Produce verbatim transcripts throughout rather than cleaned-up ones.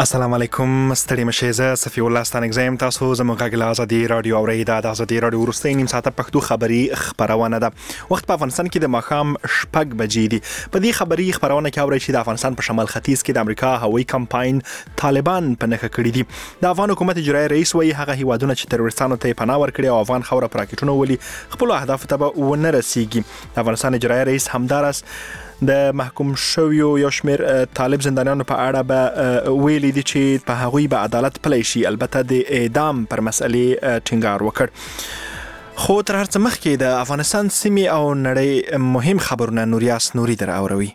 السلام علیکم ستړي مشه زه صفی الله ستانګزم تاسو زموږ غږ له ازادي رادیو اورئ د ازادي رادیو ورستۍ نیم ساعته پښتو خبری خبرونه ده. وخت په افغانستان کې د ماښام شپږ بجې دي. په دې خبری خبرونه کې اورئ چې د افغانستان په شمال ختیځ کې د امریکا هوایي کمپاین طالبان په نخښه کړی دي. د افغان حکومت اجرایی رئیس وایي هغه هیوادونه چې تروریستانو ته پناه ورکړي او افغان خوره پر راکټونه ولي خپل اهداف ته ونه رسیږي. د افغانستان اجرایی رئیس همدارس د محکوم شویو یو شمیر طالب زندانیانو په اړه به ویلي دي چې په هغوی به عدالت پلی شي، البته د اعدام پر مسئلې ټینګار وکړ. خو تر هر څه مخکې د افغانستان سیمې او نړۍ مهم خبرونه نوریاس نوري در اوروي.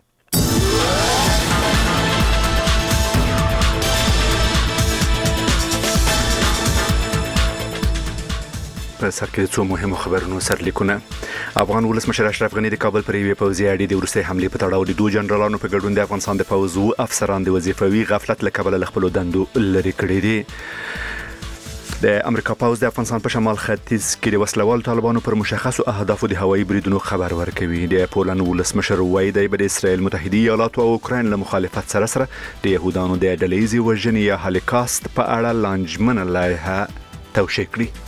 په سر کې څو مهمو خبرونو سرلیکونه. افغان ولسمشر اشرف غنی د کابل پر یوې پوځي اډې د وروستۍ حملې په تړاو د دوه جنرالانو په ګډون د افغانستان د پوځ او افسران د وظیفوي غفلت له کبله له خپلو دندو لرې کړي دي. د امریکا پوځ د افغانستان په شمال ختیځ کې د وسلوال طالبانو پر مشخصو اهدافو د هوایي بریدونو خبر ورکوي. د پولند ولسمشر وایي دی به د اسرائیل متحده ایالاتو او اوکراین له مخالفت سره سره د يهودانو د ډلهیزې وژنې یا هالوکاست په اړه لانجمنه لایحه توشیح کړي.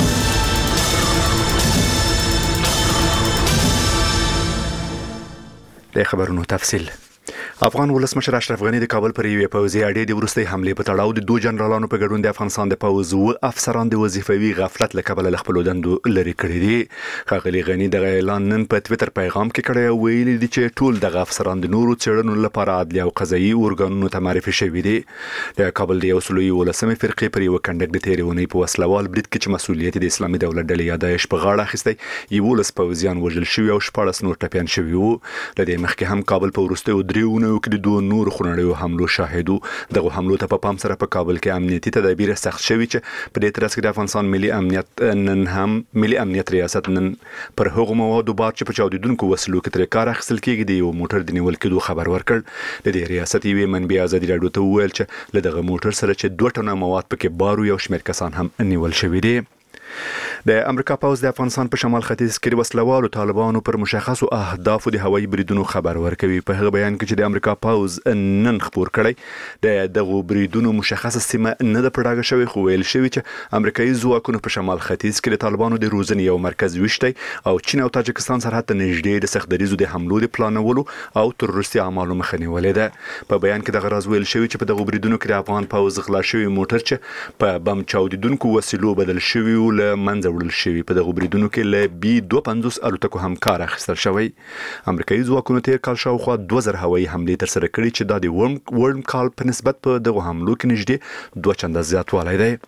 د خبرونو تفصیل. افغان ولسمشر اشرف غنی د کابل پر یوې پوځي اډې د وروستۍ حملې په تړاو د دوه جنرالانو په ګډون د افغانستان د پوځ او افسران د وظیفوي غفلت له کبله له خپلو دندو لرې کړي دي. ښاغلي غنی دغه اعلان نن په ټویټر پیغام کې کړی او ویلي دي چې ټول دغه افسران د نورو څېړنو لپاره عدلي او قضایي ارګانونو ته معرفي شوي دي. د کابل د یو سلو یولسمې فرقې پر یوه کنډک د تېرې اونۍ په وسلوال برید کې چې مسؤلیت د اسلامي دولت ډلې یا داعش په غاړه اخیستی، یولس پوځیان وژل شوي او شپاړس نور ټپیان شوي وو. له دې مخکې هم کابل په وروستیو دریو اونیو کې د دوه نور خونړیو حملو شاهدو. دغه حملو ته په پام سره په کابل کې امنیتي تدابیر سخت شوي چې په دې ترڅ کې د افغانستان ملي امنیت نن هم ملي امنیت ریاست نن پر هغو موادو بار چې په چاودیدونکو وسلو کې ترې کار اخیستل کېږي د یو موټر د نیول کېدو خبر ورکړ. د دې ریاست یوې منبع ازادي راډیو ته وویل چې له دغه موټر سره چې دوه ټنه مواد پکې بارو یو شمېر کسان هم نیول شوي دي. د امریکا پوځ د افغانستان په شمال ختیځ کې د وسلوالو طالبانو پر مشخصو اهدافو د هوایي بریدونو خبر ورکوي. په هغه بیان کې چې د امریکا پوځ نن خبر کړی د دغه بریدونو مشخصه سیمه نه ده پړاګه شوی، خو ویل شوی چې امریکایي ځواکونو په شمال ختیځ کې د طالبانو د روزنې یو مرکز ویشتی او چین او تاجکستان سرحد ته نږدې د سخت دریزو د حملو د پلانولو او تروریستي اعمالو مخه نیولې ده. په بیان کې دغه راز ویل شوی چې په دغه بریدونو کې د افغان پوځ غلا شوی موټر چې په بم چاودیدونکو وسلو بدل شوی او له منځه وړل شوی. په دغه بریدونو کې له بي دوه پنځوس الوتکو هم کار اخیستل شوی. امریکایي ځواکونو تیر کال شاوخوا دوه زره هوایي حملې ترسره کړي چې دا د ورم کال په نسبت په دغه حملو کې نږدې دوه چنده زیاتوالی دی.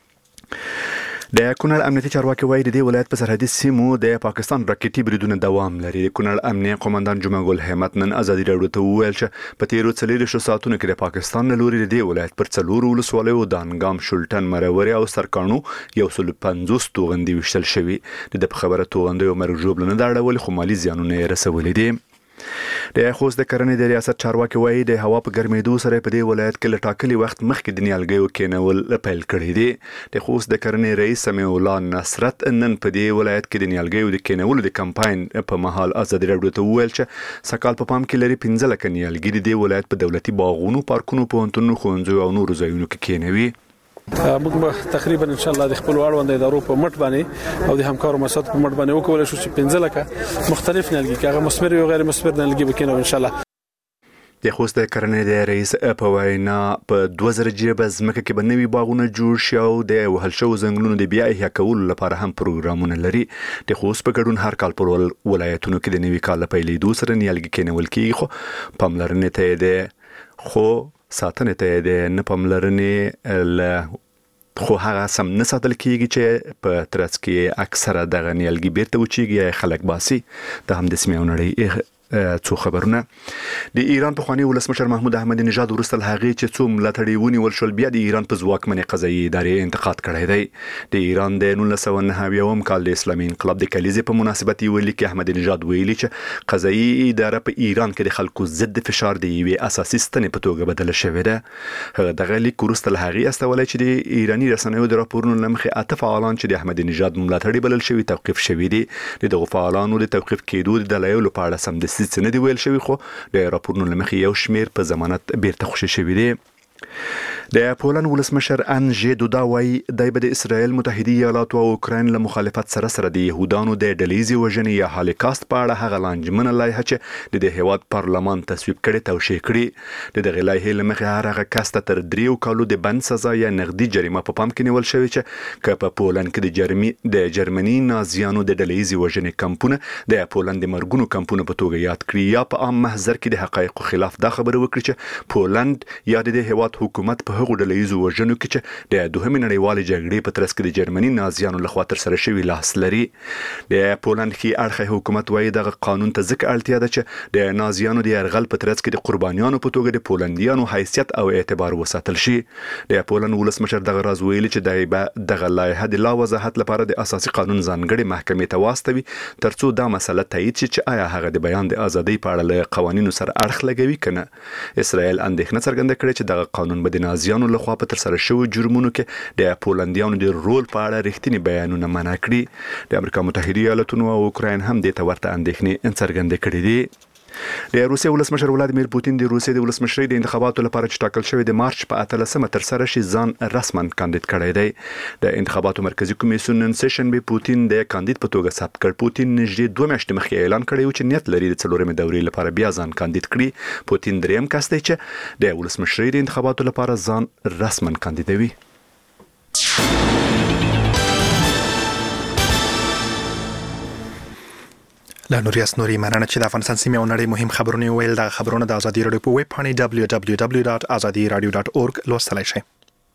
د کونړ امنیتي چارواکي وایي د دې ولایت په سرحدي سیمو د پاکستان راکټي بریدونه دوام لري. د کونړ امنیه قومندان جمعه ګل همت نن ازادي راډیو ته وویل چې په تیرو څلوېښتو ساعتونو کې د پاکستان له لوري د دې ولایت پر څلورو ولسوالیو دانګام، شولټن، مروري او سرکانو یو سل پنځوس توغندي ویشتل شوي. د په خبره توغندیو مرګ ژوبله نه ده اړولې، خو مالي زیانونه یې رسولي دي. د خوست د کرنې د ریاست چارواکي وایي د هوا په ګرمېدو سره په دې ولایت کې له ټاکلي وخت مخکې د نیالګیو کینول پیل کړي دي. د خوست د کرنې رئیس سمیع الله نصرت نن په دې ولایت کې د نیالګیو د کینولو د کمپاین په مهال ازادي راډیو ته وویل چې سکال په پام کې لري پنځه لکه نیالګي د دې ولایت په دولتي باغونو، پارکونو، پوهنتونونو، ښوونځیو او نورو ځایونو کې کینوي. موږ به تقریبا ان شاء الله د خپل اړوند ادارو په مټ باندې او د همکارو مسات په مټ باندې وکولای شو چې پنځه لکه مختلف نیالګي هغه مثمر او غیر مثمر نیالګي وکینو ان شاء الله. د خوست د کرنې د رئیس په وینا په دوه زره جریبه ځمکه کې به نوي باغونه جوړ شي او د وهل شوو ځنګلونو د بیا احیا کولو لپاره هم پروګرامونه لري. د خوست په ګډون هر کال پر ولایتونو کې د نوي کال په پیلېدو سره نیالګي کینول کېږي، خو پاملرنې ته د خو ساتنې ته د نه پاملرنې له خو هغه سم نه ساتل کېږي چې په ترڅ کې اکثره دغه نیالګي بیرته وچیږي یا خلک باسي. د هم د سیمې او نړۍ څو خبرونه. د ایران پخوانی ولسمشر محمود احمدی نژاد وروسته له هغې چې څو ملاتړي ونیول شول بیا د ایران په ځواکمنې قضایي ادارې انتقاد کړی دی. د ایران د نولس سوه نهه اویایم کال د اسلامي انقلاب د کلیزې په مناسبت یې ویلي کې احمدی نژاد ویلي چې قضایي اداره په ایران کې د خلکو ضد فشار د یوې اساسي ستنې په توګه بدله شوې ده. هغه دغه لیک وروسته له هغې استولی چې د ایراني رسنیو د راپورونو له مخې اته فعالان چې د احمدی نژاد ملاتړي بلل شوي توقیف شوي دي. د دغو فعالانو د توقیف کېدو د دلایلو په اړه سمدستي څه نه دي ویل شوي، خو د راپورونو له مخې یو شمېر په ضمانت بیرته خوشي شوي دي. د پولند ولسمشر انژې دودا وایي د اسرائیل متحده ایالات او اوکراین له مخالفت سره سره د يهودانو د ډلېزي وژنې یا هالوکاست په اړه هغه لانجمنه لایحه چې د هیواد پارلمان تصویب کړي توشیح کړي د دغه لایحې له مخې هر هغه کس ته تر دریو کالو د بند سزا یا نغدي جریمه په پام کې نیول شوې چې که په پولند کې د جرمني د جرمني نازیانو د ډلېزي وژنې کمپونه د پولند د مرګونو کمپونه په توګه یاد کړي یا په عام محضر کې د حقایقو خلاف دا خبره وکړي چې پولند یا د هیواد حکومت په هغو ډلهیزو وژنو کې چې د دوهمې نړیوالې جګړې په ترڅ کې د جرمني نازیانو لخوا ترسره شوي لاس لري. د پولند کې اړخي حکومت وایي دغه قانون ته ځکه اړتیا ده چې د نازیانو د یرغل په ترڅ کې د قربانیانو په توګه د پولندیانو حیثیت او اعتبار وساتل شي. د پولند ولسمشر دغه راز ویلي چې د دغه لایحه د لا وضاحت لپاره د اساسي قانون ځانګړي محکمې ته واستوي ترڅو دا مسله تایید شي چې آیا هغه د بیان د ازادۍ په اړه له قوانینو سره اړخ لګوي کنه. اسرائیل اندېښنه څرګنده کړې چې دغه قانون به د نازیانو لخوا په تر سره شوی جرمونو کې د پولندیانو د رول په اړه رښتینی بیانونه منع کړي. د امریکا متحده ایالاتونو او اوکراین هم د تورته اندېښنې څرګندې کړې دي. د روسیې ولسمشر ولادیمیر پوتین د روسیې د ولسمشرۍ د انتخاباتو لپاره چې ټاکل شوی د مارچ په اتلسمه تر سره شي ځان رسما کاندید کړی دی. د انتخاباتو مرکزی کمیسیون نن سیشنبه پوتین د کاندید په توګه ثبت کړ. پوتین نږدې دوه میاشتې مخکې اعلان کړی و چې نیت لري د څلورمې دورې لپاره بیا ځان کاندید کړي. پوتین دریم کس دی چې د ولسمشرۍ د انتخاباتو لپاره ځان رسما کاندیدوي. له نوریاس نوري مننه چې د افغانستان سیمه او نړۍ مهم خبرونه ویل. د خبرونه د ازادي رادیو په ویب پاڼه دبلیو دبلیو دبلیو ډاټ ازادي رادیو ډاټ اورګ لوستلای شئ.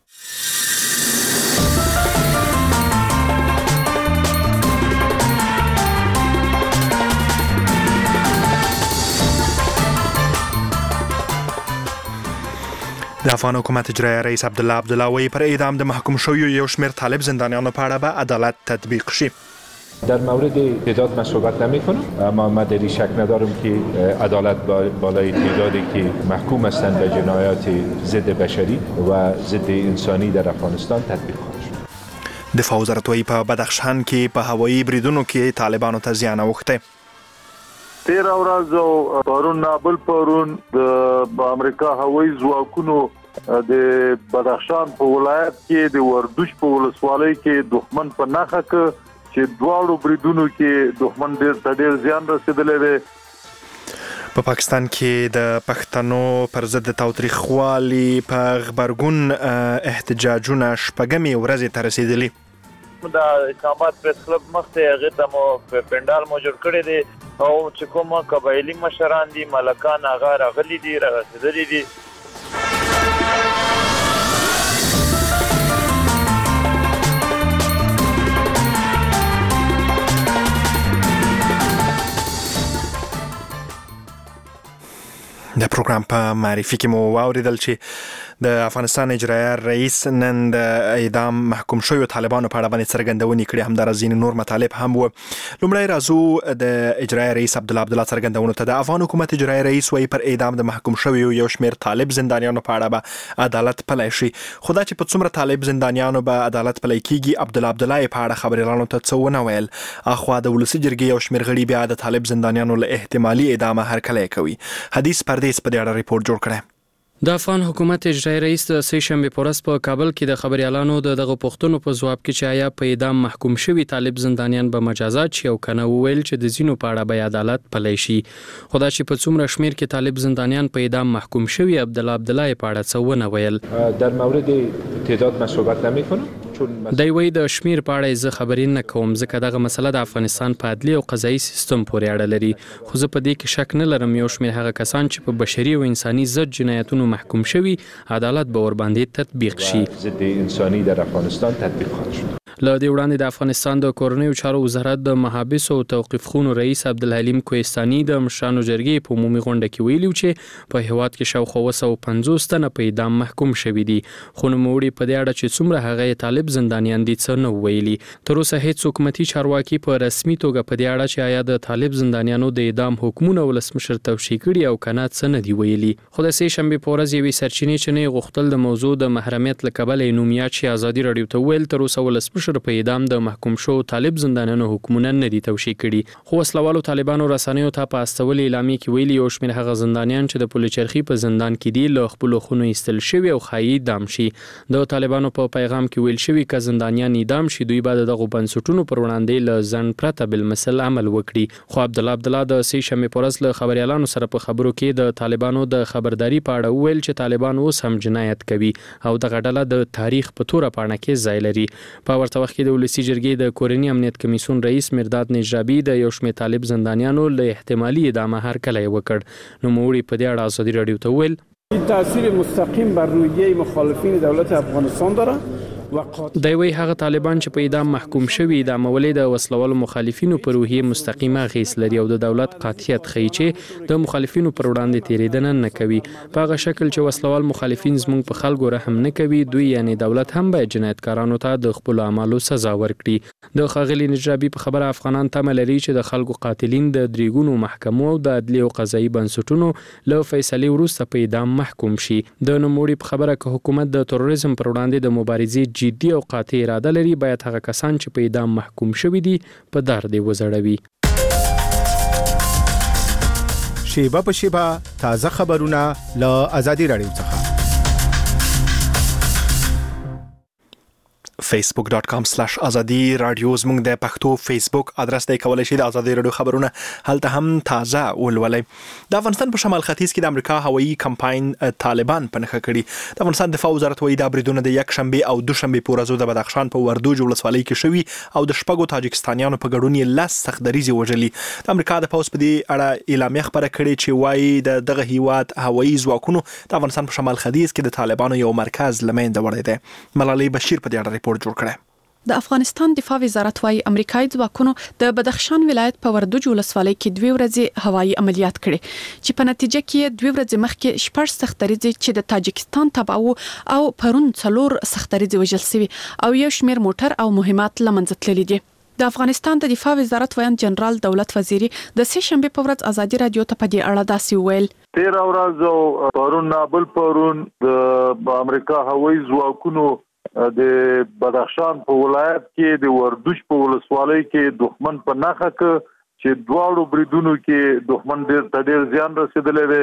د افغان حکومت اجرایی رئیس عبدالله عبدالله وی پر اعدام د محکوم شویو یو شمېر طالب زندانیانو په اړه به عدالت تطبیق شي. در مورد تعداد من صحبت نمی کنم، اما من در این شک ندارم که عدالت بالای تعدادی که محکوم هستند به جنایات ضد بشری و ضد انسانی در افغانستان تطبیق خواهد شد. دفاع وزارت وی په بدخشان کې په هوایي بریدونو کې طالبانو ته زیان اوښتی. تیر ورځ او پرون بل پرون د امریکا هوایي ځواکونو د بدخشان په ولایت کې د وردوش په ولسوالۍ کې دښمن په ناخه کې چې دواړو بریدونو کې دښمن ډېر ډېر زیان رسیدلی دی. په پاکستان کې د پښتنو پر ضد تاوتریخوالي په غبرګون احتجاجونه شپږمې ورځې ته رسیدلي. د اسلام آباد پریس کلب مخته هغه ته مو پندال مو جوړ کړی دی او چې کومه قبایلی مشران دي ملکان هغه راغلي دي راغلي دي. د پروګرام په معرفي کې مو واوریدل چې د افغانستان اجرایی رئیس نن د اعدام محکوم شویو طالبانو په اړه باندې څرګندونې کړې. همداراز ځینې نور مطالب هم و. لومړی راځو د اجرایی رئیس عبدالله عبدالله څرګندونو ته. د افغان حکومت اجرایی رئیس وایي پر اعدام د محکوم شویو یو شمېر طالب زندانیانو په اړه به عدالت پلی شي. خو دا چې په څومره طالب زندانیانو به عدالت پلی کیږي، عبدالله عبدالله په اړه خبریالانو ته څه ونه ویل. اخوا د ولسي جرګې یو شمېر غړي بیا د طالب زندانیانو له احتمالي اعدامه هرکلی کوي. حدیث پردیس په دې اړه ریپورت جوړ کړی. د افغان حکومت اجرایی رئیس د سه شنبه په ورځ په کابل کې د خبريالانو د دغه پوښتنو په ځواب کې چې آیا په اعدام محکوم شوی طالب زندانیان به مجازات شي او کنه وویل چې د زینو په اړه به عدالت پلی شي. خدا چې په څومره شمیر کې طالب زندانیان په اعدام محکوم شوی، عبدالله عبدالله په اړه څه ونه ویل. در مورد تعداد من صحبت نمی کنم. دی وی د شمیر په اړه زه خبرې نه کوم ځکه دغه مسله د افغانستان په عدلي او قضایي سیستم پورې اړه لري. خو زه په دې کې شک نه لرم یو شمیر هغه کسان چې په بشري او انساني ضد جنایتونو محکوم شوي عدالت به ورباندې تطبیق شي. ضد انسانی در افغانستان تطبیق خواهد شد. له دې وړاندې د افغانستان د کورنیو چارو وزارت د محابس او توقیف خونو رئیس عبدالحلیم کوهستاني د مشرانو جرګې په عمومي غونډه کې ویلي چې په هیواد کې شاوخوا اوه سوه پنځوس تنه په اعدام محکوم شوي دي. خو نوموړي په دې اړه چې څومره هغه طالب زندانیان دي څه نه ویلي. تر اوسه هیڅ حکومتي چارواکي په رسمي توګه په دې اړه چې آیا د طالب زندانیانو د اعدام حکمونه ولسمشر توشیح کړي او کنه څه نه دی ویلي. خو د سه شنبه په ورځ یوې سرچینې چې نه غوښتل د موضوع د محرمیت له کبله نومیات شي ازادي رادیو ته ویل تر اوسه ولسمشر ولسمشر په اعدام د محکوم شو طالب زندانیانو حکمونه نه دي توشیح کړي. خو وسلوالو طالبانو رسنیو ته په استول اعلامیه کې ویلي یو شمېر هغه زندانیان چې د پلچرخي په زندان کې دي له خپل خونو ایستل شوی او خایي دام شي. د طالبانو په پیغام کې ویل شوی ک زندانیان اعدام شي دوی بعد دغه بنسټونو پر وړاندې له ځن پرته بل مسل عمل وکړي. خو عبد الله عبد الله د سې شنبه پورس له خبريالانو سره په خبرو کې د طالبانو د خبرداري په اړه ویل چې طالبان اوس هم جنایت کوي او د غډله د تاریخ په توره پاڼه کې ځای لري. په ورته وخت کې د ولسی جرګې د کورنی امنیت کمیسیون رئیس مرداد نجرابي د یو شمېر طالب زندانیانو له احتمالي اعدام هرکلی وکړ. نو موړي په دې اړه ازادي رادیو ته ویل این تاثیر مستقیم بر روحیه مخالفین دولت افغانستان داره. د وی هغه طالبان چې په اعدام محکوم شوي د عملي د وسلوالو مخالفینو پر روحیه مستقیمه غیس لري او د دولت قاطعیت ښیي چې د مخالفینو پر وړاندې تیریدنه نه کوي. په هغه شکل چې وسلوال مخالفین زموږ په خلکو رحم نه کوي دوی یعنی دولت هم باید جنایتکارانو ته د خپل اعمالو سزا ورکړي. د خاغلی نجرابي په خبره افغانان تمه لري چې د خلکو قاتلین د دریګونو محکمو او د عدلي او قضایي بنسټونو له فیصلې وروسته په اعدام محکوم شي. د نوموړي په خبره که حکومت د تروریزم پر وړاندې د مبارزې جدي او قاطع اراده لري باید هغه کسان چې په اعدام محکوم شوي دي په دار دی وزړوي. شیبه په شیبه تازه خبرونه له آزادي رادیو څخه facebook dot com slash azadi radio زموږ د پښتو فیسبوک ادرس دی کولای شئ د آزادي رادیو خبرونه هلته هم تازه ولولئ. د افغانستان په شمال ختیځ کې د امریکا هوایي کمپاین طالبان په نښه کړي. د افغانستان دفاع وزارت وایي د بریدونو د یک شنبه او دوشنبه په ورځو د بدخشان په وردوج ولسوالۍ کې شوي او د شپږو تاجکستانیانو په ګډون یې لس سختدریزي وژلي. د امریکا د پوز په دې اړه اعلامیه خبره کړې چې وایي د دغه هیواد هوایي ځواکونو د افغانستان په شمال ختیځ کې د طالبانو یو مرکز لمنځه وړی دی. ملالۍ بشیر په دې اړه ریپورت جوړ کړی. د افغانستان دفاع وزارت وايي امریکایي ځواکونو د بدخشان ولایت په وردوج ولسوالۍ کې دوه ورځې هوایي عملیات کړي چې په نتیجه کې دوه ورځې مخکې شپږ سختدریزي چې د تاجکستان تبع او پرون څلور سختدریزي وژل شوي او یو شمېر موټر او مهمات لمنځه تللي دي. د افغانستان د دفاع وزارت ویان جنرال دولت وزیری د سې شنبه په ورځ آزادي رادیو ته په دې اړه داسې ویل. تیر ورځ پرون نابل پرون د امریکا هوایي ځواکونو د بدخشان په ولایت کې د وردوج په ولسوالۍ کې دښمن په ناخه کې چې دواړو بریدونو کې دښمن ډېر تډیر زیان رسیدلی دی.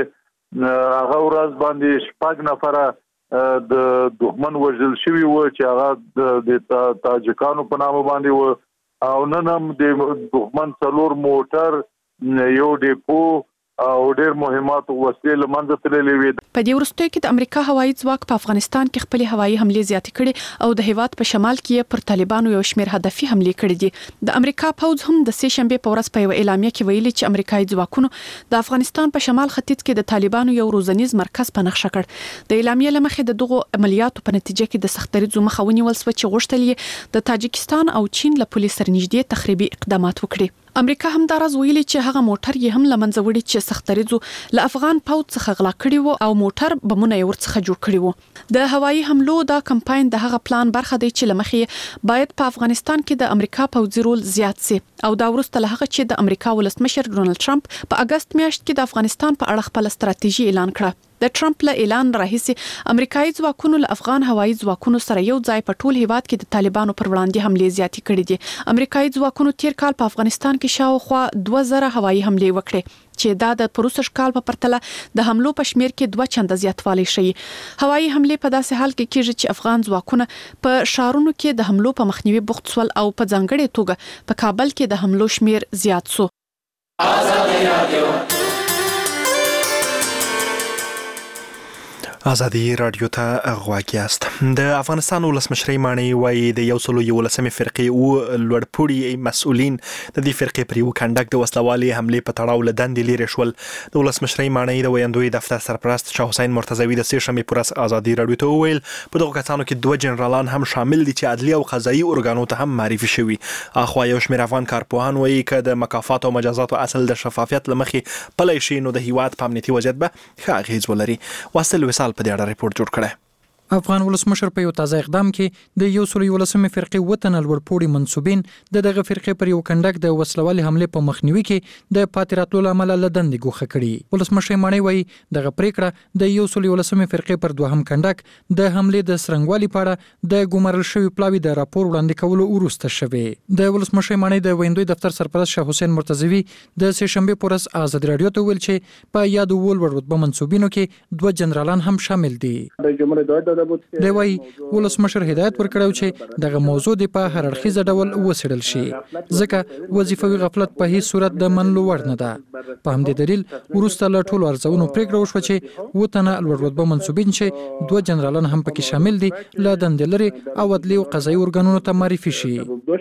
هغه ورځ باندې شپږ نفره د دښمن وژل شوي و چې هغه د تاجکانو په نامه باندې و او نن هم د دښمن څلور موټر یو ډیپو او ډېر مهمات وسلې لمنځه تللې وې. په دې وروستیو کې د امریکا هوایي ځواک په افغانستان کې خپل هوایي حملې زیاتې کړې او د هیواد په شمال کې پر طالبانو یو شمېر هدفي حملې کړې دي. د امریکا پوځ هم د سې شنبه په ورځ په یو اعلامیه کې ویلي چې امریکایي ځواکونو د افغانستان په شمال ختیځ کې د طالبانو یو روزنیز مرکز په نښه کړ. د اعلامیه لمخې د دغو عملیاتو په نتیجه کې د سختدریزو مخه ونیول شو چې غوښتل یې د تاجکستان او چین له پولیس سره نږدې تخریبي اقدامات وکړي. امریکا هم دا راز ویلي چې هغه موټر یې هم لمنځه وړي چې سختدریزو له افغان پوځ څخه غلا کړی وو او موټر بمونه یې ورڅخه جوړ کړی وو. د هوایي حملو دا کمپاین د هغه پلان برخه دی چې لمخې باید په افغانستان کې د امریکا پوځي رول زیات سي او دا وروسته له هغه چې د امریکا ولسمشر ډونالد ټرمپ په اگست میاشت کې د افغانستان په اړه خپل ستراتیژي اعلان کړه. د ټرمپ له اعلان راهیسې امریکایي ځواکونو له افغان هوایي ځواکونو سره یو ځای په ټول هیواد کې د طالبانو پر وړاندې حملې زیاتې کړې دي. امریکایي ځواکونو تیر کال په افغانستان کې شاوخوا دوه زره هوایي حملې وکړې چې دا د پروسږ کال په پرتله د حملو په شمیر کې دوه چنده زیاتوالی شي. هوایي حملې په داسې حال کې کېږي چې افغان ځواکونه په شارونو کې د حملو په مخنیوي بوخت سول او په ځانګړې توګه په کابل کې د حملو شمیر زیات سو. آزادي رادیو آزادي رادیو ته غواړی است. د افغانستان ولسمشر مانی وایي د یو سلو یو لسمې فرقې او لوړپوړي مسؤلین د دې فرقې پر یو کنډک د وسلوالي حملې په تړاو لدند لري شول. د ولسمشر مانی د ویاندوی دفتر سرپرست شاه حسین مرتضوی د سې شنبه پر ورځ آزادي رادیو ته ویل په دغه کسانو کې دوه جنرالان هم شامل دي چې عدلي او قضایي ارګانو ته هم معرفي شوي. اخوا یو شمېر افغان کارپوهان وایي چې د مکافات او مجازات اصل د شفافیت لمخې پلی شي نو د هیواد په امنیتي وضعیت به ښه اغیز ولري. واصل وصال په دې اړه ریپورت جوړ کړی. افغان ولسمشر په یو تازه اقدام کې د یو سل یولسمې فرقې وطن لوړپوړي منسوبین د دغه فرقې پر یو کنډک د وسلوالي حمله په مخنیوي کې د پاتې راتلو لامل له دندې ګوښه کړي. ولسمشر مانی وایي دغه پریکړه د یو سل یولسمې فرقې پر دوهم کنډک د حمله د سرنګوالي په اړه د ګمارل شوی پلاوی د راپور وړاندې کولو وروسته شوه. د ولسمشر مانی د ویندوی دفتر سرپرست شاه حسین مرتضوی د سه شنبه پورس آزاد رادیو ته ویل چې په یاد ول رتبه منسوبینو کې دوه جنرالان هم شامل دي. دی وايي ولسمشر هدایت ورکړو چې دغه موضوع د په هر اړخیز ډول وسړل شي ځکه وظیفوي غفلت په هیڅ صورت د منلو وړ نه ده. په همدې دلیل ورسته له ټولو ارزونو پریکړه وشوه چې وطن لوړ رتبه منسوبین چې دوه جنرالان هم پکې شامل دي له دندې لري او عدلي او قضایي ارګانونو ته معرفي شي.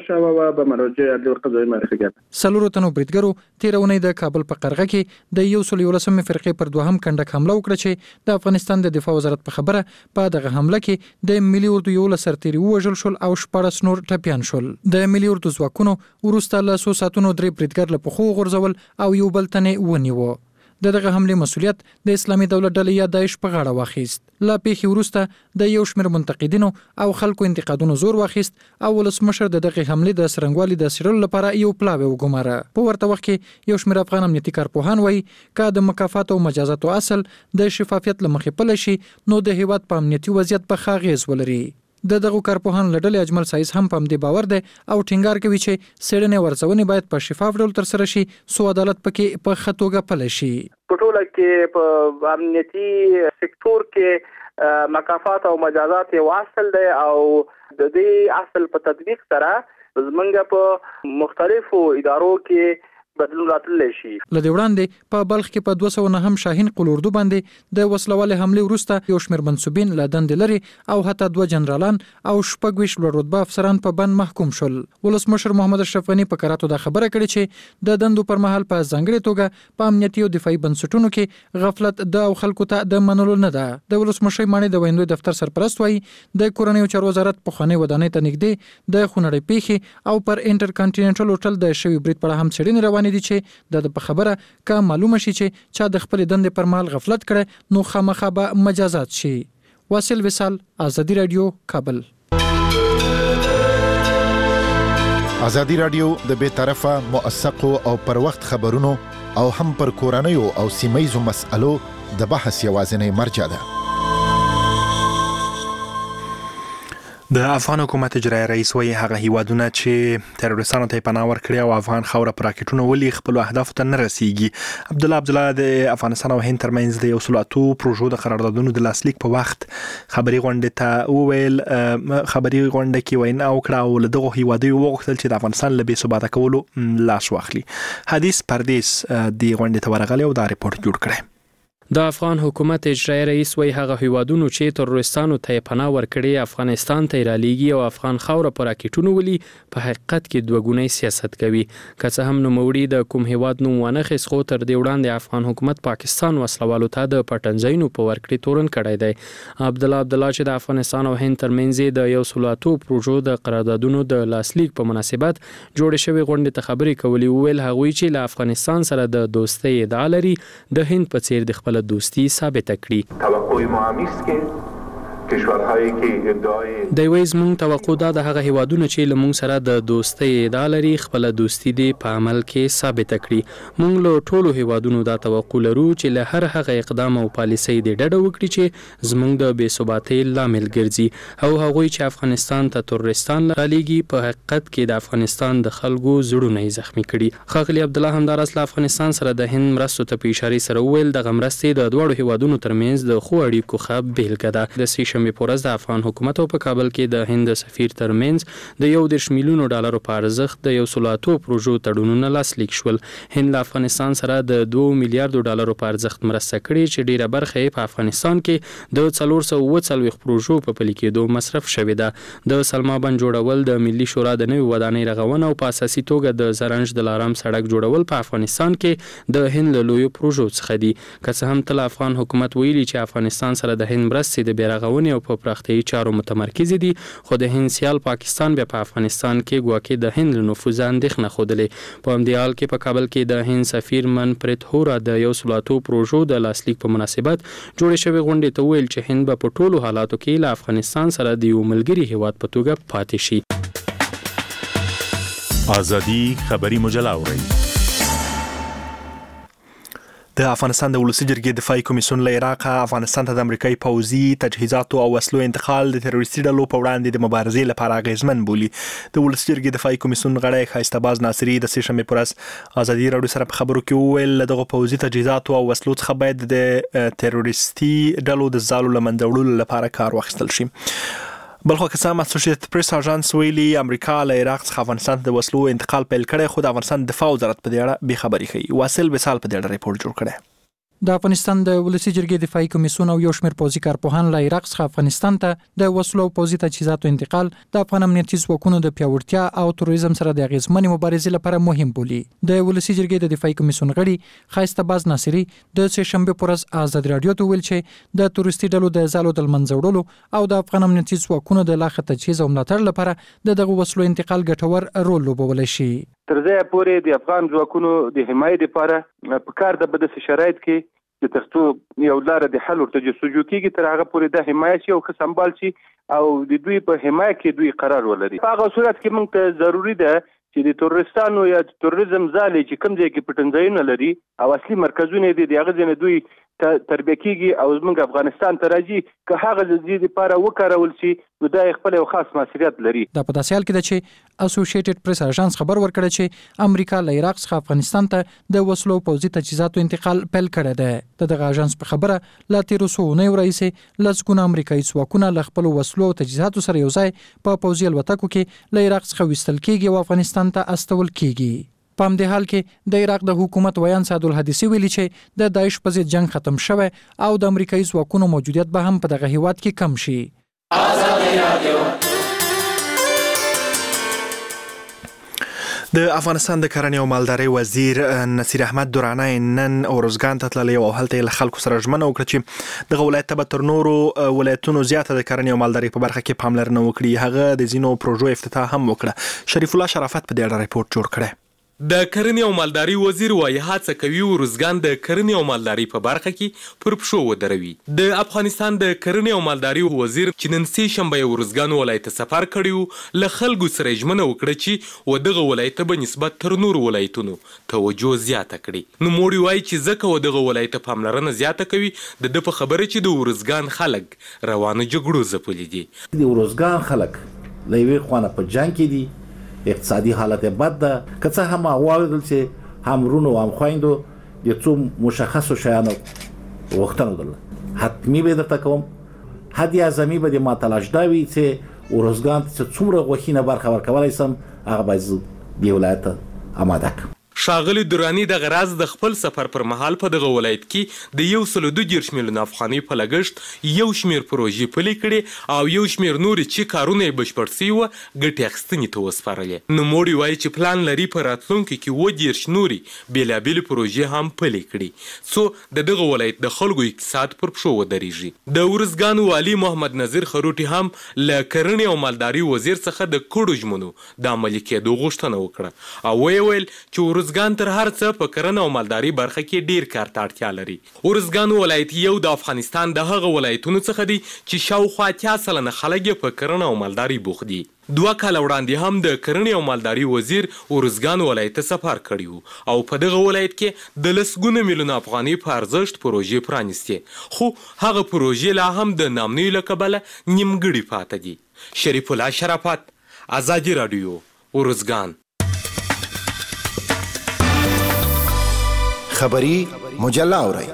څلورو تنو بریدګرو تیر اونۍ د کابل په قرغه کې د یو سل یولسمې فرقې پر دوهم کنډک حمله وکړه چې د افغانستان د دفاع وزارت په خبره په دغه حمله کې د ملي اردو یو لسرتيري وژل شول او شپږ نور ټپيان شول. د ملي اردو ځواکونو ورسته له څو ساعتونو درې بریدګر له پخو غورځول او یو بل تنه ونیو. د دغه حمله مسؤلیت د اسلامي دولت ډلې یا داعش په غاړه واخیست. لا پیښې ورسته د یو شمېر منتقدینو او خلکو انتقادونو زور واخیست او ولسمشر د دغه حمله د سرنګوالي د سیرل لپاره یو پلاوی وګماره. په ورته وخت کې یو شمېر افغان امنیتي کارپوهان وایي کا د مکافات او مجازاتو اصل د شفافیت لمخې پله شي نو د هیواد په امنیتي وضعیت په خاغیز ولري. د دغه کارپوهان لړل اجمل سایز هم په دې باور دی او ټینګار کوي چې سړنې ورڅونې باید په شفاف ډول تر سره شي سو عدالت پکې په خطوګه پله شي. په ټوله کې په امنیتي سکتور کې مکافات او مجازات یو اصل دی او د دې اصل په تطبیق سره زمونږ په مختلفو ادارو کې بدلون راتللی شي. لدې وړاندې په بلخ کې په دوه سوه نه هم شاهین قلوردو باندې د وسلوالې حمله وروسته یو شمېر منسوبین له دندې لري او حتی دوه جنرالان او شپږ ویشت لوړ رتبه افسران په بند محکوم شول. ولسمشر محمد اشرف غني په کراتو دا خبره کړې چې د دندو پر مهال په ځانګړي توګه په امنیتي او دفاعي بنسټونو کې غفلت د او خلکو ته د منلو نه ده. د ولسمشر مانی د ویندوی دفتر سرپرست وایي د کورنیو چارو وزارت په خاني ودانۍ ته نږدې د خونړۍ پیښې او پر انټر کانټیننټل هوټل د شوی برید په هم څېړنې روانې دي چې د په خبره کا معلومه شي چې چا د خپل دندې پر مال غفلت کړي نو خامخا به مجازات شي. واصل وصال، آزادی رادیو، کابل. آزادی رادیو د بے طرفه موثق او پر وخت خبرونو او هم پر کورنیو او سیمایي مسألو د بحث یوازینی مرجع ده. د افغان حکومت اجرایی رئیس وایي هغه هیوادونه چې تروریستانو ته پناه ورکړي او افغان خاوره پر راکټونو ولي خپل اهداف ته نه رسیږي. عبد الله عبد الله د افغانستان او هند ترمنځ د یو سل اتو پروژو د قراردادونو د لاسلیک په وخت خبري غونډه ته وویل خبري غونډه کې وینا وکړه او له دغه هیوادونو وغوښتل چې د افغانستان له بې ثباته کولو لاس واخلي. حدیث پردیس د غونډې ته ورغلی او دا ریپورت جوړ کړی. د افغان حکومت اجرایی رئیس وایي هغه هیوادونو چې تروریستانو ته پناه ورکړي افغانستان ته رالیږي او افغان خاوره پر راکټونو ولي په حقیقت کې دوه ګونی سیاست کوي. که څه هم نوموړي د کوم هیواد نوم ونه خېس خو تر دې وړاندې افغان حکومت پاکستان وسلوالو ته د پټنځایونو په ورکړې تورن کړی دی. عبد الله عبد الله چې د افغانستان او هند ترمنځ د یو سل اتو پروژو د قراردادونو د لاسلیک په مناسبت جوړ شوی غونډې ته خبرې کولې ویل هغوی چې له افغانستان سره د دوستۍ ادعا لري د هند په څیر د خپل دوستی ثابت کړي. توقع ما هم است که کشورهایی که ادعای د وایز مونږ توقع دا د هغه هیوادونو چې له مونږ سره د دوستۍ ادعا لري خپل دوستی دی په عمل کې ثابت کړي. مونږ له ټولو هیوادونو دا توقع لرو چې له هر هغه اقدام او پالیسۍ د ډډه وکړي چې زمونږ د بې ثباتۍ لامل ګرځي او هغوی چې افغانستان ته تروریستان لاليږي په حقیقت کې د افغانستان د خلکو زړونه زخمی کړي. ښاغلي عبد الله همدارس له افغانستان سره د هند مرستو ته په اشاره سره ویل د غمرستې د دوړو هیوادونو ترمنځ د خو اړیکو ښه بیلګه ده. د سې شنبې پورز د افغان حکومت او په کابل کې د هند سفیر ترمنځ د یو دېرش میلیونو ډالرو په ارزښت د یو سل اتو پروژو تړونونه لاسلیک شول. هند له افغانستان سره د دوه میلیارډو ډالرو په ارزښت مرسته کړې چې ډیره برخه یې په افغانستان کې د څلور سوه اووه څلوېښت پروژو په پلي کېدو مصرف شوې ده. د سلما بند جوړول د ملي شورا د نوې ودانۍ رغونه او په اساسي توګه د زرنج د لارام سړک جوړول په افغانستان کې د هند له لویو پروژو څخه دي. که څه هم تل افغان حکومت ویلي چې افغانستان سره د هند مرستې د بیا رغونې څارنې او په پراختیایي چارو متمرکز دي، خو د هند سیال پاکستان بیا په افغانستان کې ګواکې د هند له نفوذ اندېښنه ښودلې. په همدې حال کې په کابل کې د هند سفیر منپریت هورا د یو سل اتو پروژو د لاسلیک په مناسبت جوړې شوې غونډې ته وویل چې هند به په ټولو حالاتو کې له افغانستان سره د یو ملګري هیواد په توګه پاتې شي. آزادي خبري مجله اورئ. د افغانستان د ولسی جرګې دفاعي کمیسیون له عراق افغانستان ته د امریکایي پوځي تجهیزاتو او وسلو انتقال د تروریستي ډلو په وړاندې د مبارزې لپاره اغیزمن بولي. د ولسی جرګې دفاعي کمیسیون غړی ښایسته باز ناصري د سه شنبې پر ورځ ازادي راډیو سره په خبرو کې وویل دغه پوځي تجهیزاتو او وسلو څخه باید د تروریستي ډلو د ځالو له منځه وړلو لپاره کار واخیستل شي. بلخو که څه هم اسوسییټډ پریس اژانس ویلي امریکا له عراق څخه افغانستان ته د وسلو انتقال پیل کړی، خو د افغانستان دفاع وزارت په دې اړه بې خبري کوي. واصل وصال په دې اړه ریپورت جوړ کړی. د افغانستان د ولسی جرګې دفاعي کمیسیون او یو شمېر پوځي کارپوهان له عراق څخه افغانستان ته د وسلو او پوځي تجهیزاتو انتقال د افغان امنیتي ځواکونو د پیاوړتیا او تروریزم سره د اغیزمنې مبارزې لپاره مهم بولي. د ولسی جرګې د دفاعي کمیسیون غړي ښایسته باز ناصري د سه شنبې پر ورځ آزاد رادیو ته ویل چې د تروریستي ډلو د ځالو د منځه وړلو او د افغان امنیتي ځواکونو د لاخه تجهیز او ملاتړ لپاره د دغه وسلو انتقال ګټور رول لوبولی شي. تر ځایه پورې د افغان ځواکونو د حمایت لپاره په کار د بدس شرایط کې د ترڅو یو لار د حل ورته جستجو کیږي تر هغه پورې د حمایت شي او ښه سمبال شي او د دوی په حمایت کې دوی قرار ولري. په هغه صورت کې موږ ته ضروری ده چې د تروریستانو یا تروریزم ځالې چې کوم ځای کې پټنځایونه لري او اصلي مرکزونه دي د هغه ځای دوی تربیه کیږي او زموږ افغانستان ته راځي که هغه د دې لپاره وکارول شي نو دا خپل یو خاص مسؤلیت لري. دا په داسې حال کې ده چې اسوسییټډ پریس اژانس خبر ورکړی چې امریکا له عراق څخه افغانستان ته د وسلو پوځي تجهیزاتو انتقال پیل کړی دی. دغه اژانس په خبره لا تیرو څو اونیو راهیسې لسګونه امریکایي ځواکونه له خپلو وسلو او تجهیزاتو سره یو ځای په پوځي الوتکو کې له عراق څخه ویستل کیږي او افغانستان ته استول کیږي. په همدې حال کې د عراق د حکومت ویان سعد الحدیثي ویلي چې د داعش په ضد جنگ ختم شوی او د امریکایي ځواکونو موجودیت به هم په دغه هیواد کې کم شي. د افغانستان د کرنې او مالدارۍ وزیر نصیر احمد دراني نن اورزګان ته تللی او هلته له خلکو سره ژمنه وکړه چې دغه ولایت ته به تر نورو ولایتونو زیاته د کرنې او مالدارۍ په برخه کې پاملرنه وکړي. هغه د ځینو پروژو افتتاح هم وکړه. شریف الله شرافت په دې اړه ریپورت جوړ کړی. د کرنې او مالداري وزیر وایي هڅه کوي ورزګان د کرنې او مالداري په برخه کې پر پښو ودروي. د افغانستان د کرنې او مالداري وزیر چې نن سه شنبه ورزګان ولایت سفر کړیو له خلکو سره ژمنه وکړه چې ودغه ولایت به نسبت تر نور ولایتونو توجه زیاته کړي. نو موړي وایي چې ځکه ودغه ولایت پاملرنه زیاته کوي د د په خبره چې د ورزګان خلک روانه جګړو ځپلي دي. د ورزګان خلک لوي خوانه په جنگ کې دي، اقتصادي حالت بد ده، که څه هم واوریدل چې هم رونو هم خويندو د څو مشخصو شیانو وختونه دل حتمی به درته کوم حد اعظمي به د ماتلاش داوي چې ورزګان څه څومره غوښینه برخه ورکولای سم هغه باید دی ولایت آماده کړم. شاغلی درانی د غراز د خپل سفر پر مهال په دغه ولایت کې د یو سل دوه دیرش میلیون افغانۍ په لګښت یو شمیر پروژې پلي کړي او یو شمیر نورې چې کارونه یې بشپړ سوي وه ګټې اخیستنې ته وسپارلې. نوموړي وایي چې پلان لري په راتلونکي کې اووه دیرش نورې بېلابېلې پروژې هم پلي کړي څو د دغه ولایت د خلکو اقتصاد پر پښو ودرېږي. د ورزګان والي محمد نظیر خروټي هم له کرنې او مالداري وزیر څخه د کړو ژمنو د عملي کېدو غوښتنه وکړه او ویې ویل چې ورزګان تر هر څه په کرنه او مالداري برخه کې ډیر کار ته اړتیا لري. ورزګان ولایت یو د افغانستان د هغه ولایتونو څخه دی چې شاوخوا اتیا سلنه خلک په کرنه او مالداري بوخت دي. دوه کاله وړاندې هم د کرنې او مالداري وزیر ورزګان ولایت ته سفر کړی او په دغه ولایت کې د لسګونه میلیون افغانۍ په ارزښت پروژې پرانیستې، خو هغه پروژې لا هم د نامنیو له کبله نیمګړې پاتې دي. شریف الله شرافت، ازادي راډیو، ورزګان. خبری مجله اورئ.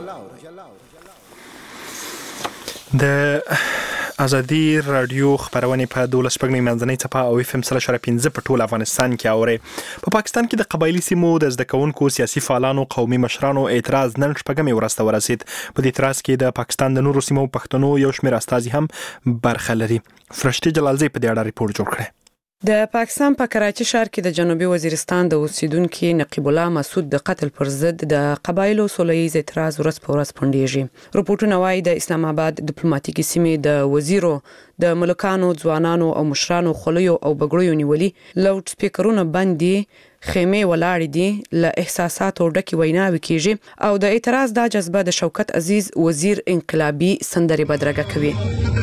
د ازادي رادیو خبرونه په دولس پګنی منځنۍ څپه او اف ام سره شره پنځه په ټول افغانستان کې اوري. په پاکستان کې د قبایلی سیمو د زده کوونکو سیاسي فعالانو قومي مشرانو اعتراض نن شپږمې ورځ ته ورسید. په دې اعتراض کې د پاکستان د نورو سیمو پښتنو یو شمېر استازي هم برخه لري. فرشتي جلالزی په دې اړه ریپورت جوړ کړی. د پاکستان په کراچي ښار کې د جنوبي وزیرستان د اوسیدونکو نقیب الله مسعود د قتل پر ضد د قبایلو سوله‌ییز اعتراض ورځ په ورځ پنډيږي. رپورټونه وايي د اسلام آباد ډیپلوماټیکي سیمې د وزیرو د ملکانو ځوانانو او مشرانو خلیو او بګړیو نیولي لاوډ سپیکرونه باندې خیمه ولاړ دي له احساساتو ډکه ویناوي کیږي او د اعتراض د جذبه د شوکت عزیز وزیر انقلابی سندري بدرګه کوي.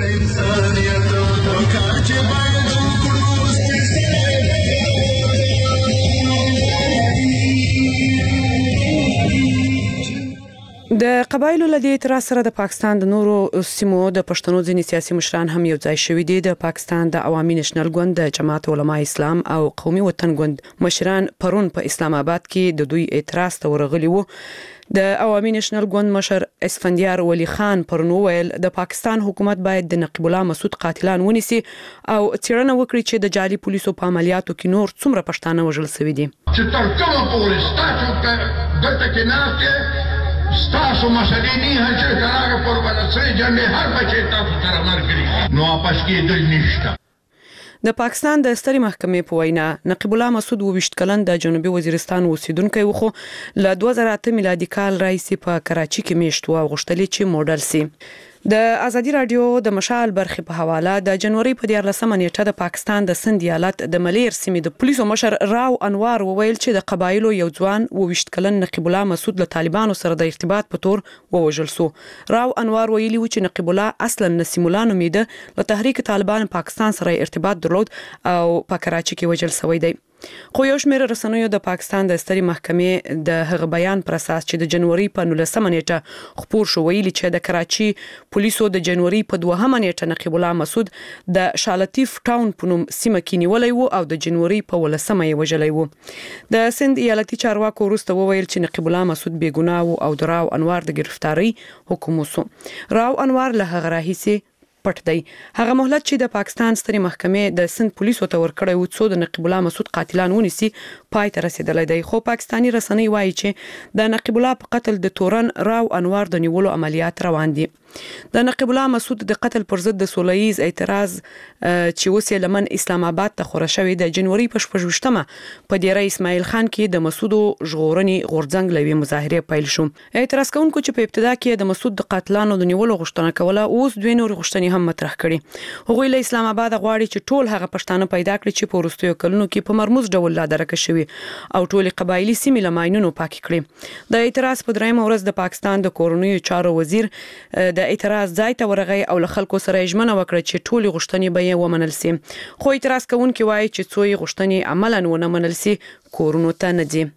د قبایلو لدی اعتراض سره د پاکستان د نورو سیمو د پښتنو ځینې سیاسي مشران هم یو ځای شوي دي. د پاکستان د عوامي نېشنل ګوند د جماعت علماء اسلام او قومي وطن ګوند مشران پرون په اسلام آباد کې د دوی اعتراض ته ورغلي وو. د عوامي نېشنل ګوند مشر اسفندیار ولی خان پرون وویل د پاکستان حکومت باید د نقیب الله مسعود قاتلان ونیسي او څېړنه وکړي چې د جعلي پولیسو په عملیاتو کې نور څومره پښتانه وژل شوي دي. چې تر کومه پورې ستاسو دلته کې ناست ستاسو مسلې نه هڅه کراغه پر باندې جنې هر بچی تاسو سره مرګري نو واپس کېدل نشته. د پاکستان د ستري محکمې په وینا نقیب الله مسعود وویشت کلن د جنوبي وزیرستان اوسیدونکی و خو له دوه زره اته میلادي کال راهیسې په کراچي کې میشت و غوښتلې چې موډل سي. د ازادي رادیو د مشال برخه په حواله د جنوري په دیارلسمه نیټه د پاکستان د سند ایالت د ملیر سیمې د پولیسو مشر راو انوار وویل چې د قبایلو یو ځوان وویشت کلن نقیب الله مسعود له طالبانو سره د ارتباط په تور ووژل سو. راو انوار ویلي و چې نقیب الله اصلا نسیم الله نومیده له تحریک طالبان پاکستان سره ارتباط درلود او په کراچي کې وژل شوی دی. خو یو شمېر رسنیو د پاکستان د ستري محکمې د هغه بیان پر اساس چې د جنوري په نولسمه نیټه خپور شو ویلي چې د کراچي پولیسو د جنوري په دوهمه نیټه نقیب الله مسعود د شالتیف ټاون په نوم سیمه کې نیولای وو او د جنوري په ولسمه یې وژلی وو. د سند ایالتي چارواکو وروسته وویل چې نقیب الله مسعود بې ګناه وو او د راو انوار د گرفتاری حکم وسو. راو انوار له هغه راهیسې پټ دی. هغه مهلت چې د پاکستان ستري محکمې د سند پولیسو ته ورکړی و څو د نقیب الله مسعود قاتلان ونیسي پای ته رسیدلی دی. خو پاکستانی رسنۍ وایي چې د نقیب الله په قتل د تورن راو انوار د نیولو عملیات روان دي. د نقیب الله مسعود د قتل پر ضد د سوله‌ییز اعتراض چې اوس یې لمن اسلام آباد ته خوره شوی د جنوري په شپږویشتمه په دیره اسماعیل خان کې د مسعود ژغورنې غورځنګ لوي مظاهره پیل شو. اعتراض کوونکو چې په ابتدا کې د مسعود د قاتلانو د نیولو غوښتنه کوله اوس دوی نور غوښتنې هم مطرح کړي. هغوی له اسلام آباد غواړي چې ټول هغه پښتانه پیدا کړي چې په وروستیو کلونو کې په مرموز ډول لا درکه شوي او ټول قبایلی سیمې له ماینونو پاک کړي. د اعتراض په درېیمه ورځ د پاکستان د کورنیو چارو وزیر د اعتراض ځای ته ورغی او له خلکو سره ژمنه وکړه چې ټول غوښتنې به یې ومنل سي. خو اعتراض کوونکي وایي چې څو یې غوښتنې عملاً ونه منل سي کورونو ته نه ځي.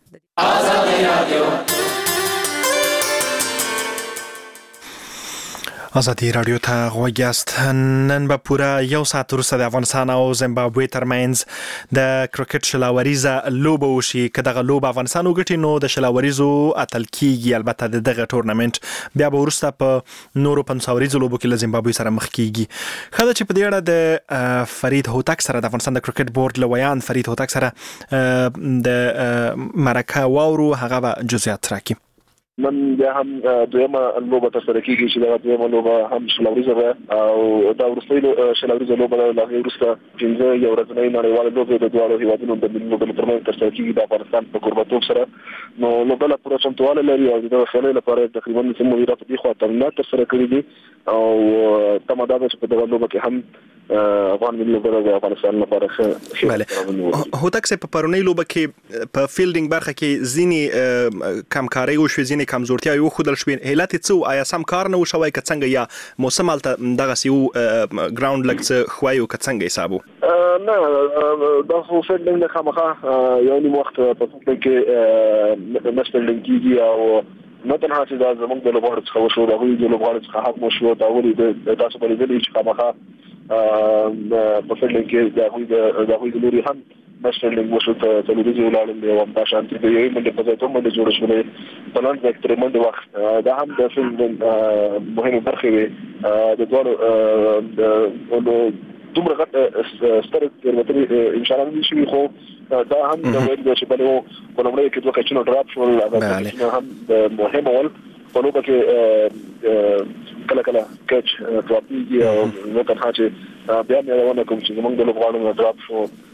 ازادي رادیو ته غوږ یاست. نن به پوره یو ساعت وروسته د افغانستان او زیمبابوې ترمنځ د کرکټ شلاوریزه لوبه وشي. که دغه لوبه افغانستان وګټي نو د شلاوریزو اتل کیږي. البته د دغه ټورنمنت بیا به وروسته په نورو پنځاوریزو لوبو کې له زیمبابوې سره مخ کیږي. خاله چې په دې اړه د فرید هوتک سره د افغانستان د کرکټ بورډ لویان فرید هوتک سره د مرکه واورو هغه به جزئیات راکړي. من بیا هم دویمه لوبه ترسره کیږي چې دا دویمه لوبه هم شلاوریزه ده او دا وروستۍ شلاوریزه لوبه ده. له هغې وروسته پنځه یو ورځنۍ نړیوالې لوبې د دواړو هېوادونو د ملي لوبډلو ترمنځ ترسره کیږي د افغانستان په کوربهتوب سره. نو لوبډله پوره چمتووالی لري او د دغه خیالۍ لپاره تقریبا زموږ مدیره په دې خوا تمرینات ترسره کړي دي او تمه دا ده چې په دغه لوبه کې هم افغان ملي لوبډله د افغانستان لپاره ښه. بله هوتک صاحب په پرونۍ لوبه کې په فیلډینګ برخه کې ځینې کمکارۍ وشوې ځینې کمزورتیا یو خودل شوې. علت څه آیا سم کار نه وشوي که څنګه یا موسم هلته دغه سیو ګراوند لږ څه خوایو که څنګه حساب وو؟ نه دا خو فیلډینګ د خامخا یو نیم وخت په فیلډینګ کې نه فیلډینګ کیږي او نه تنها چې دا زموږ د لوبغاړو څخه وشو د هغوی د لوبغاړو څخه حق وشو دا ولې د تاسو به لیدلي چې خامخا په فیلډینګ کې د هغوی د هغوی د لوري هم مشرلینګ وشو ته تلویزیون ولاړل دی او هم دا شانتي د یوې منډې په ځای دوه منډې جوړې شولې په لاندې د ترې منډې وخت دا هم د فیلم مهمې برخې وې د دواړو دومره غټ ستر تېروتنې ان شاء الله نه شوي خو دا هم د ویل دی چې بلې په لومړیو کې دوه کچونه ډراپ شول هغه هم مهم ول په لوبه کې کله کله کچ ډراپېږي او نه تنها چې بیا مې ونه کوم چې زموږ د لوبغاړو نه ډراپ شو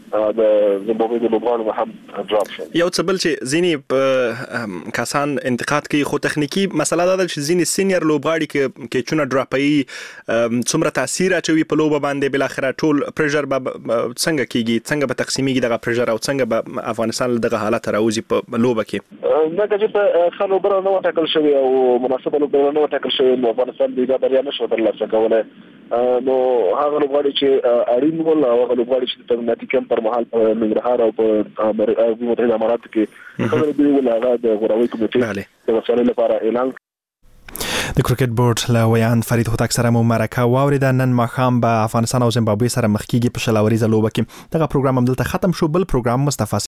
د زمبابوې د لوبغاړو هم ډراپ شو. یو څه بل چې ځینی کسان انتقاد کوي خو تخنیکی مسله ده چې ځینی سینیئر لوبغاړي کې کې چونه ډراپي څومره تاثیر اچوي په لوب باندې بل اخر ټول پريشر به څنګه کیږي څنګه به تقسیمیږي دغه پريشر او څنګه به افغانستان دغه حالت راوځي په لوب کې. نه چې په خلکو بره نو ټاکل شوی او مناسبه لوب نو ټاکل شوی نو افغانستان د بریا نشو ترلاسه کولای. نو هغه لوبغاړي چې اړین ول او هغه لوبغاړي چې په ناتیکم پر مهال په ننګرهار او په امریکا متحده امارات کې خبرې دی ول هغه د غوراوي کمیټې د مسالې لپاره اعلان. د کرکټ بورډ له ویان فرید هوتک سره مو مرکه واوریده. نن ماښام به افغانستان او زیمبابوې سره مخ کیږي په شل اوریزه لوبه کې. دغه پروګرام هم دلته ختم شو. بل پروګرام مصطفی